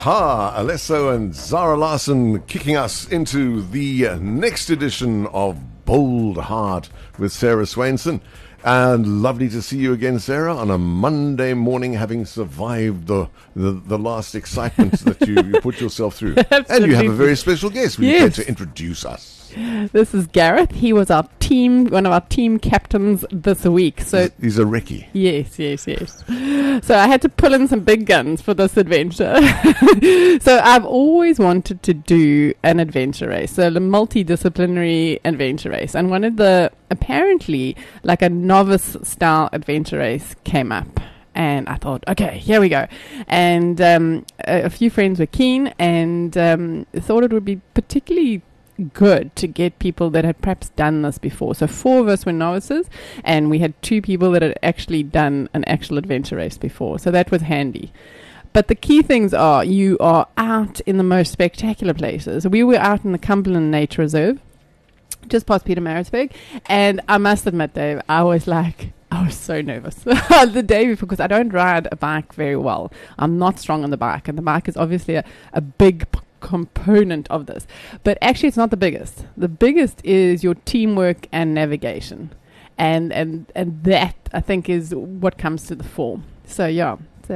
Alesso and Zara Larson kicking us into the next edition of Bold Heart with Sarah Swainson. And lovely to see you again, Sarah, on a Monday morning, having survived the last excitement that you put yourself through. And you have a very special guest. Would you care to introduce us? This is Gareth. He was one of our team captains this week. So he's a recce. Yes. So I had to pull in some big guns for this adventure. So I've always wanted to do an adventure race, so a multidisciplinary adventure race. And one of apparently like a novice style adventure race came up. And I thought, okay, here we go. And a few friends were keen and thought it would be particularly good to get people that had perhaps done this before. So 4 of us were novices, and we had 2 people that had actually done an actual adventure race before. So that was handy. But the key things are you are out in the most spectacular places. We were out in the Cumberland Nature Reserve, just past Pietermaritzburg, and I must admit, Dave, I was so nervous the day before because I don't ride a bike very well. I'm not strong on the bike, and the bike is obviously a big component of this. But actually, it's not the biggest. The biggest is your teamwork and navigation. And that, I think, is what comes to the fore. So, yeah.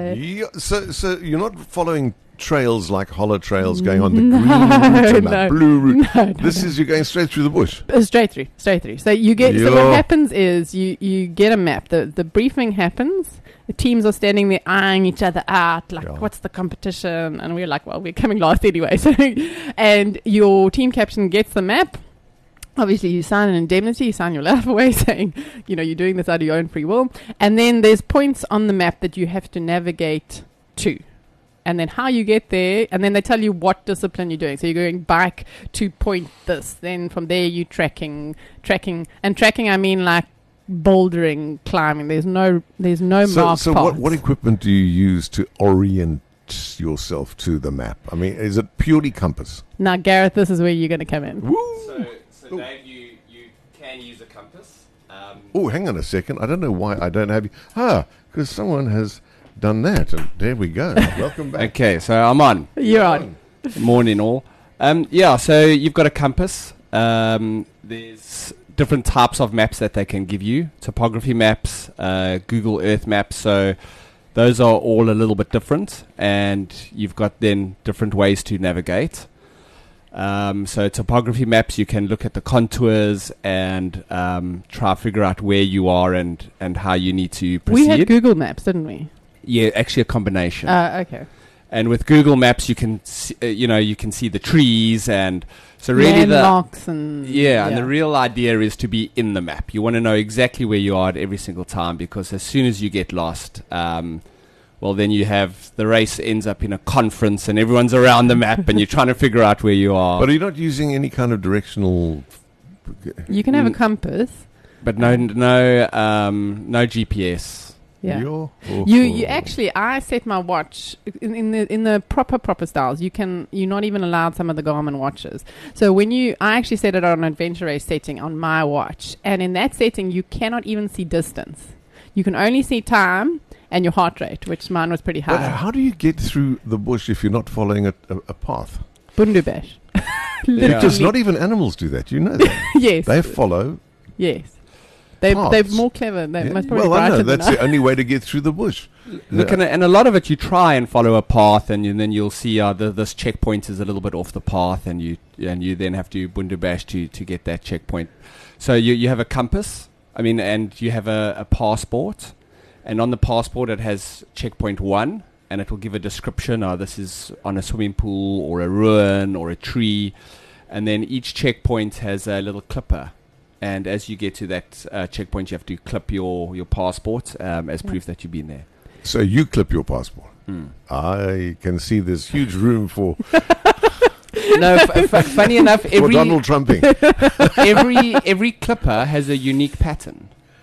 So you're not following trails like hollow trails going on the green route and the blue route. No, this is you're going straight through the bush. Straight through. So you get. So what happens is you get a map. The briefing happens. The teams are standing there eyeing each other out, like, what's the competition? And we're like, well, we're coming last anyway. So, and your team captain gets the map. Obviously, you sign an indemnity, you sign your life away saying, you're doing this out of your own free will. And then there's points on the map that you have to navigate to. And then how you get there, and then they tell you what discipline you're doing. So you're going bike to point this. Then from there, you're tracking. And tracking, I mean like bouldering, climbing. There's no marked So paths. what equipment do you use to orient yourself to the map? I mean, is it purely compass? Now, Gareth, this is where you're going to come in. So Dave, you can use a compass. Hang on a second. I don't know why I don't have you. Because someone has done that, and there we go. Welcome back. Okay, so I'm on. You're on. Morning, all. So you've got a compass. There's different types of maps that they can give you. Topography maps, Google Earth maps. So those are all a little bit different, and you've got then different ways to navigate. So topography maps, you can look at the contours and try to figure out where you are and how you need to proceed. We had Google Maps, didn't we? Yeah, actually a combination. Okay. And with Google Maps, you can see, you can see the trees, and so really landmarks and the real idea is to be in the map. You want to know exactly where you are at every single time, because as soon as you get lost, then you have the race ends up in a conference and everyone's around the map and you're trying to figure out where you are. But are you not using any kind of directional? You can have a compass, but no GPS. Yeah. You actually, I set my watch in the proper styles. You're not even allowed some of the Garmin watches. So I actually set it on an adventure race setting on my watch, and in that setting you cannot even see distance. You can only see time and your heart rate, which mine was pretty high. But how do you get through the bush if you're not following a path? Bundubash. Because not even animals do that. You know that. Yes. They follow. Yes. They're more clever. They're most probably I know. brighter That's the only way to get through the bush. Look, and a lot of it, you try and follow a path, and then you'll see this checkpoint is a little bit off the path, and you then have to bundubash to get that checkpoint. So you have a compass, and you have a passport, and on the passport it has checkpoint 1, and it will give a description. This is on a swimming pool or a ruin or a tree, and then each checkpoint has a little clipper. And as you get to that checkpoint, you have to clip your passport as proof that you've been there. So you clip your passport. I can see there's huge room for... No, funny enough, for Donald Trumping. every clipper has a unique pattern.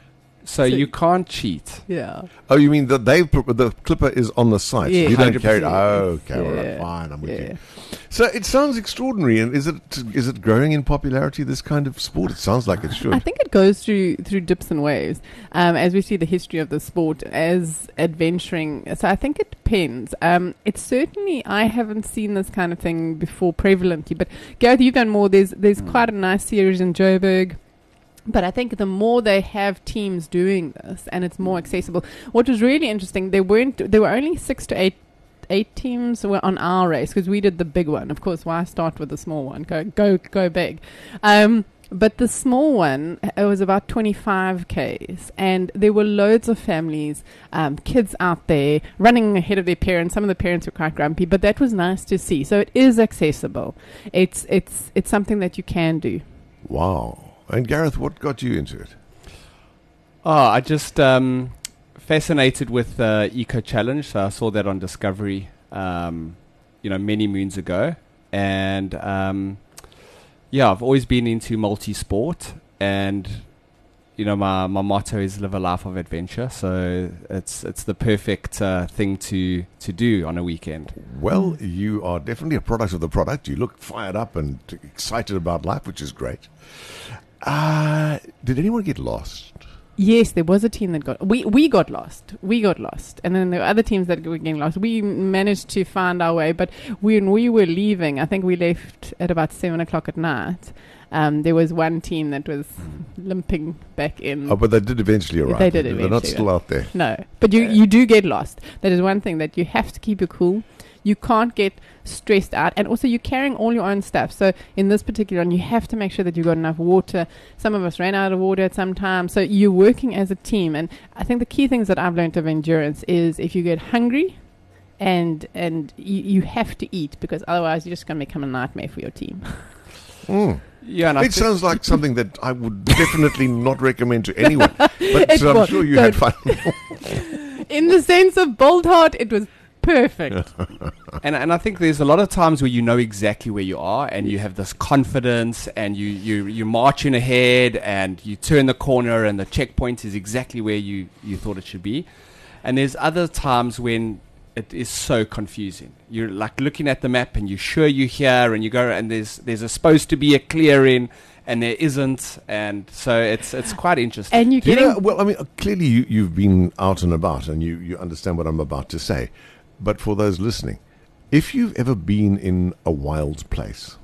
So you can't cheat. Yeah. Oh, you mean that the clipper is on the site? Yeah. You don't carry it. 100%. Oh, okay, all right, Yeah. fine, I'm with Yeah. you. So it sounds extraordinary, and is it growing in popularity? This kind of sport? It sounds like it should. I think it goes through dips and waves, as we see the history of the sport as adventuring. So I think it depends. It's certainly, I haven't seen this kind of thing before prevalently, but Gareth, you've done more. There's quite a nice series in Joburg. But I think the more they have teams doing this, and it's more accessible. What was really interesting, there were only 6 to 8 teams were on our race, because we did the big one. Of course, why start with the small one? Go big. But the small one, it was about 25 Ks, and there were loads of families, kids out there running ahead of their parents. Some of the parents were quite grumpy, but that was nice to see. So it is accessible. It's something that you can do. Wow. And Gareth, what got you into it? I just fascinated with Eco Challenge. So I saw that on Discovery, many moons ago, and I've always been into multi-sport, and my motto is live a life of adventure. So it's the perfect thing to do on a weekend. Well, you are definitely a product of the product. You look fired up and excited about life, which is great. Did anyone get lost? Yes, there was a team that we got lost. We got lost. And then there were other teams that were getting lost. We managed to find our way, but when we were leaving, I think we left at about 7 o'clock at night. There was one team that was limping back in. Oh, but they did eventually arrive. They did They're eventually. not still out there. No, but you do get lost. That is one thing, that you have to keep your cool. You can't get stressed out, and also you're carrying all your own stuff. So in this particular one, you have to make sure that you've got enough water. Some of us ran out of water at some time. So you're working as a team, and I think the key things that I've learned of endurance is if you get hungry, and you have to eat, because otherwise you're just going to become a nightmare for your team. Mm. Yeah, and It sounds like something that I would definitely not recommend to anyone. But I'm sure you had fun. In the sense of Bold Heart, it was perfect. And I think there's a lot of times where you know exactly where you are, and you have this confidence, and you're marching ahead, and you turn the corner, and the checkpoint is exactly where you thought it should be. And there's other times when it is so confusing. You're like looking at the map, and you're sure you're here, and you go, and there's supposed to be a clearing, and there isn't, and so it's quite interesting. And you're Do you getting know, well, I mean, clearly you've been out and about, and you understand what I'm about to say. But for those listening, if you've ever been in a wild place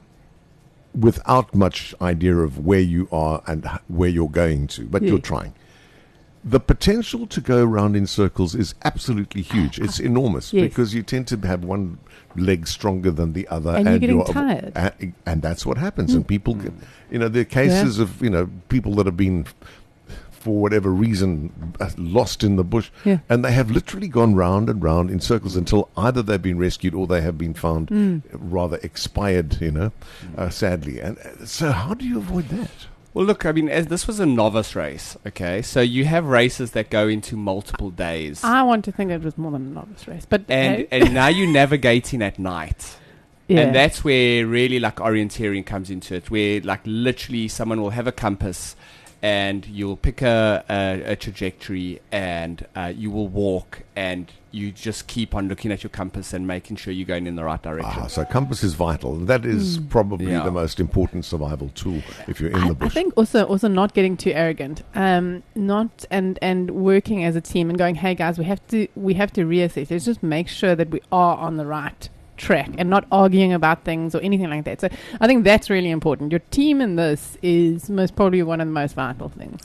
without much idea of where you are and where you're going to, but you're trying, the potential to go around in circles is absolutely huge. It's enormous, Yes. because you tend to have one leg stronger than the other. And you're getting tired. And that's what happens. And people, there are cases of, people that have been, for whatever reason, lost in the bush, and they have literally gone round and round in circles until either they've been rescued or they have been found rather expired, sadly. And so how do you avoid that? Well, look, I mean, as this was a novice race, okay, so you have races that go into multiple days. I want to think it was more than a novice race, but And now you're navigating at night. yeah. And that's where really like orienteering comes into it, where like literally someone will have a compass, and you'll pick a trajectory, and you will walk, and you just keep on looking at your compass and making sure you're going in the right direction. So compass is vital. That is probably the most important survival tool if you're in the I bush. think also not getting too arrogant, not and working as a team and going, hey guys, we have to reassess. Let's just make sure that we are on the right track and not arguing about things or anything like that. So I think that's really important. Your team in this is most probably one of the most vital things.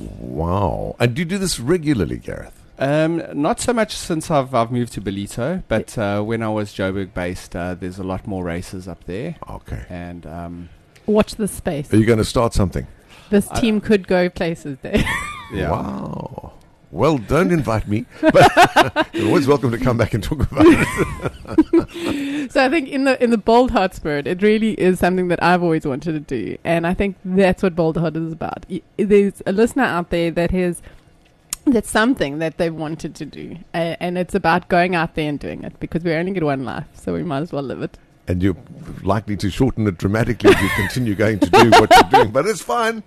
Wow. And do you do this regularly, Gareth? Not so much since I've moved to Ballito, but when I was Joburg based, there's a lot more races up there. Okay. And Watch the space. Are you going to start something? This team could go places there. yeah. Wow. Well, don't invite me, but you're always welcome to come back and talk about it. So I think in the Bold Heart spirit, it really is something that I've always wanted to do, and I think that's what Bold Heart is about. There's a listener out there that's something that they've wanted to do, and it's about going out there and doing it, because we only get one life, so we might as well live it. and you're likely to shorten it dramatically if you continue going to do what you're doing. But it's fine.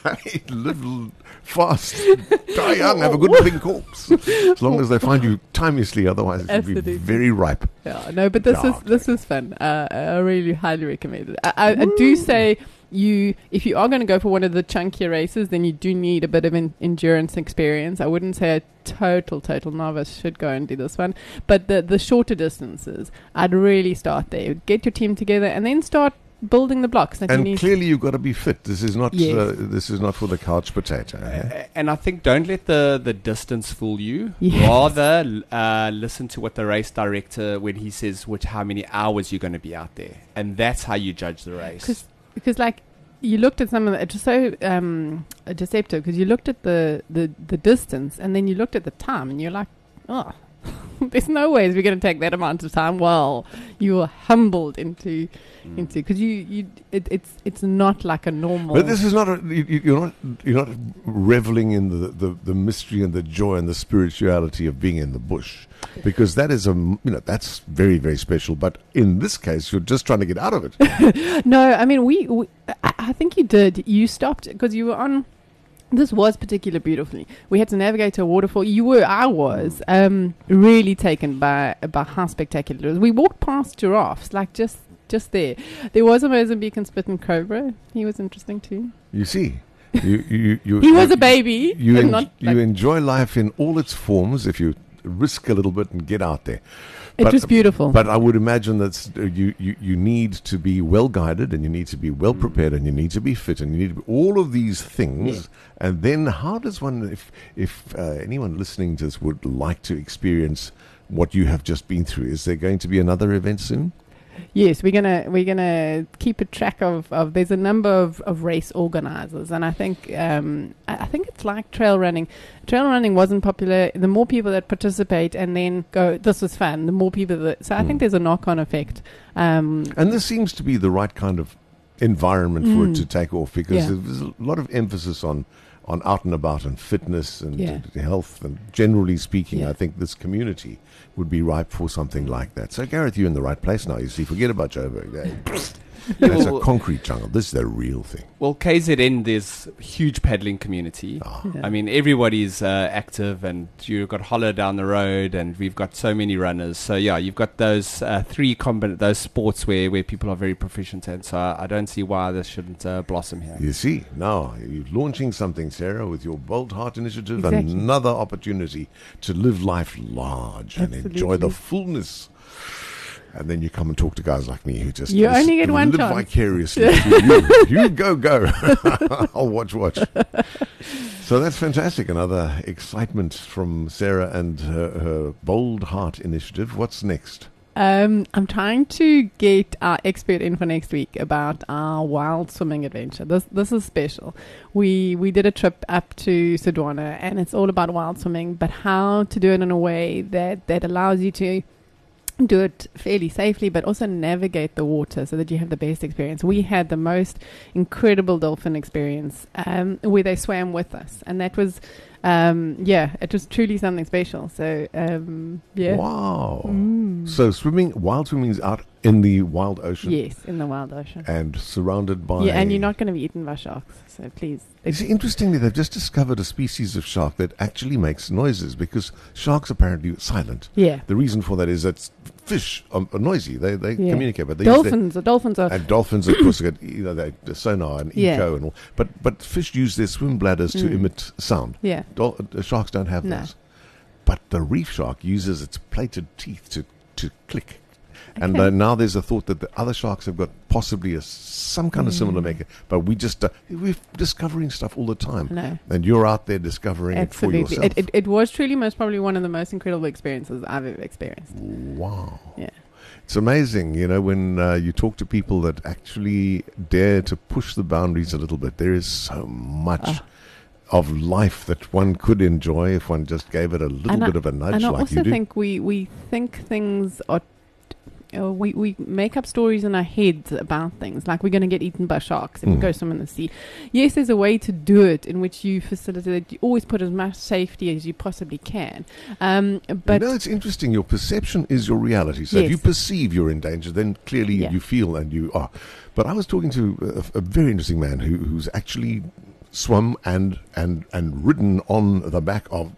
Live fast, die young, have a good looking corpse. As long as they find you timelessly, otherwise it will be very ripe. Yeah, no, but this is fun. I really highly recommend it. I do say if you are going to go for one of the chunkier races, then you do need a bit of endurance experience. I wouldn't say a total novice should go and do this one, but the shorter distances, I'd really start there. Get your team together and then start building the blocks. And clearly you've got to be fit. This is not this is not for the couch potato. And I think don't let the distance fool you. Yes. Rather listen to what the race director, when he says how many hours you're going to be out there, and that's how you judge the race. Because like you looked at some of it was so deceptive, because you looked at the distance and then you looked at the time and you're like, oh, there's no ways we're going to take that amount of time. Well, you were humbled into because it's not like a normal. But this is not you're not reveling in the mystery and the joy and the spirituality of being in the bush, because that is that's very, very special. But in this case, you're just trying to get out of it. No, I mean I think you did. You stopped because you were on. This was particularly beautifully. We had to navigate a waterfall. I was really taken by how spectacular it was. We walked past giraffes, like just there. There was a Mozambican spitting cobra. He was interesting too. You see, you he was a baby. You enjoy life in all its forms if you risk a little bit and get out there. It was beautiful. But I would imagine that you need to be well guided, and you need to be well prepared, and you need to be fit, and you need to be all of these things. Yeah. And then how does one, if anyone listening to this would like to experience what you have just been through, is there going to be another event soon? Yes, we're gonna keep a track of. There's a number of race organizers, and I think it's like trail running. Trail running wasn't popular. The more people that participate and then go, this was fun. The more people that. So I think there's a knock-on effect. And this seems to be the right kind of environment for it to take off, because there's a lot of emphasis on out and about and fitness and health, and generally speaking, I think this community would be ripe for something like that. So, Gareth, you're in the right place now. You see, forget about Joburg. That's a concrete jungle. This is the real thing. Well, KZN, there's a huge paddling community. I mean, everybody's active, and you've got Hollow down the road, and we've got so many runners. So, yeah, you've got those those sports where people are very proficient in. So I don't see why this shouldn't blossom here. You see, now you're launching something, Sarah, with your Bold Heart Initiative, exactly. Another opportunity to live life large and enjoy the fullness. And then you come and talk to guys like me who just only get one live chance. Vicariously through you. You go. I'll watch. So that's fantastic. Another excitement from Sarah and her Bold Heart Initiative. What's next? I'm trying to get our expert in for next week about our wild swimming adventure. This is special. We did a trip up to Sodwana, and it's all about wild swimming, but how to do it in a way that allows you to do it fairly safely, but also navigate the water so that you have the best experience. We had the most incredible dolphin experience where they swam with us, and that was it was truly something special. So wow. So wild swimming is out in the wild ocean. Yes, in the wild ocean, and surrounded by and you're not going to be eaten by sharks, so please. Interestingly, they've just discovered a species of shark that actually makes noises, because sharks apparently are silent. Yeah. The reason for that is that fish are noisy. They communicate, but dolphins are and dolphins, of course, get the sonar and echo and all. But fish use their swim bladders to emit sound. Yeah. Sharks don't have those. But the reef shark uses its plated teeth to click. Okay. And now there's a thought that the other sharks have got possibly some kind of similar maker, but we're discovering stuff all the time. No. And you're out there discovering it for yourself. It was truly most probably one of the most incredible experiences I've ever experienced. Wow. Yeah. It's amazing, when you talk to people that actually dare to push the boundaries a little bit. There is so much of life that one could enjoy if one just gave it a little bit of a nudge, like you do. And I also think we think things are we make up stories in our heads about things, like we're going to get eaten by sharks if we go swim in the sea. Yes, there's a way to do it in which you facilitate. You always put as much safety as you possibly can. But it's interesting. Your perception is your reality. So if you perceive you're in danger, then clearly you feel and you are. But I was talking to a very interesting man who's actually swum and ridden on the back of,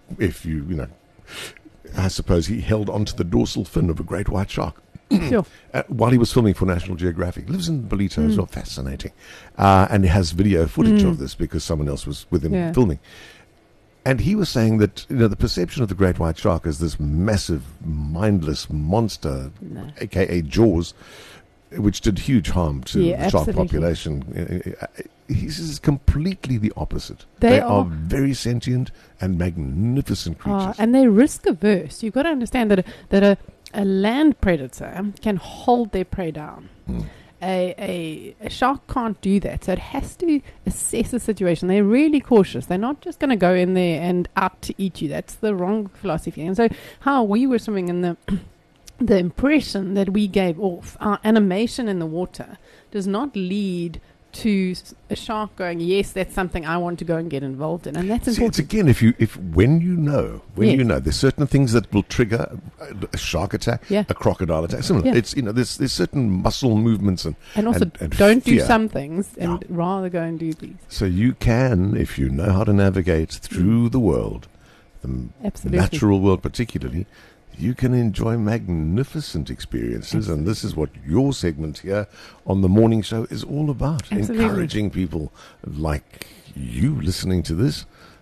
I suppose he held onto the dorsal fin of a great white shark. Sure. While he was filming for National Geographic. Lives in Bolito as well. Fascinating. And he has video footage of this because someone else was with him filming. And he was saying that the perception of the great white shark as this massive, mindless monster, aka Jaws, which did huge harm to the shark population. He says it's completely the opposite. They are very sentient and magnificent creatures. And they're risk averse. You've got to understand that a land predator can hold their prey down. A shark can't do that, so it has to assess the situation. They're really cautious. They're not just going to go in there and out to eat you. That's the wrong philosophy. And so how we were swimming in the impression that we gave off, our animation in the water, does not lead to a shark going, yes, that's something I want to go and get involved in, and that's important. It's again, when you know, there's certain things that will trigger a shark attack, a crocodile attack. Similar, it's there's certain muscle movements and also don't do some things and rather go and do these. So you can, if you know how to navigate through the world, the natural world particularly, you can enjoy magnificent experiences. And this is what your segment here on the morning show is all about. Encouraging people like you listening to this.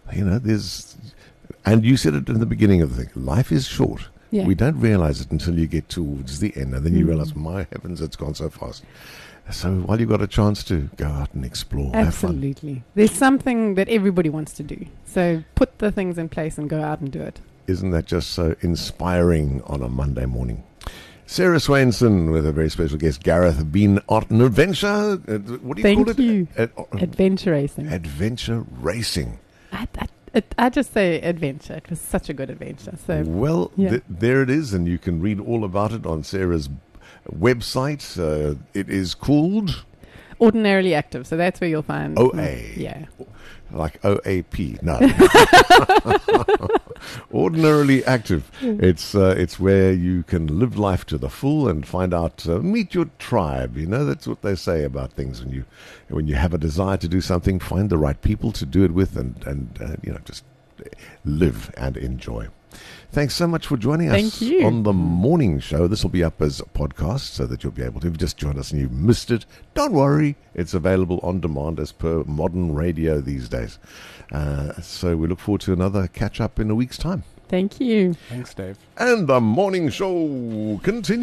And you said it in the beginning of the thing, life is short. We don't realize it until you get towards the end, and then you realize, my heavens, it's gone so fast. So while you've got a chance to go out and explore, absolutely, have fun. There's something that everybody wants to do. So put the things in place and go out and do it. Isn't that just so inspiring on a Monday morning? Sarah Swainson with a very special guest, Gareth, have been on an adventure. What do you call it? Thank you. Adventure racing. Adventure racing. I just say adventure. It was such a good adventure. So there it is, and you can read all about it on Sarah's website. It is called Ordinarily Active. So that's where you'll find OA. Like OAP. No. Ordinarily Active. It's where you can live life to the full and find out, meet your tribe. That's what they say about things. When you have a desire to do something, find the right people to do it with, and just live and enjoy. Thanks so much for joining us on the morning show. This will be up as a podcast so that you'll be able to, if you just joined us and you missed it, don't worry. It's available on demand as per modern radio these days. So we look forward to another catch-up in a week's time. Thank you. Thanks, Dave. And the morning show continues.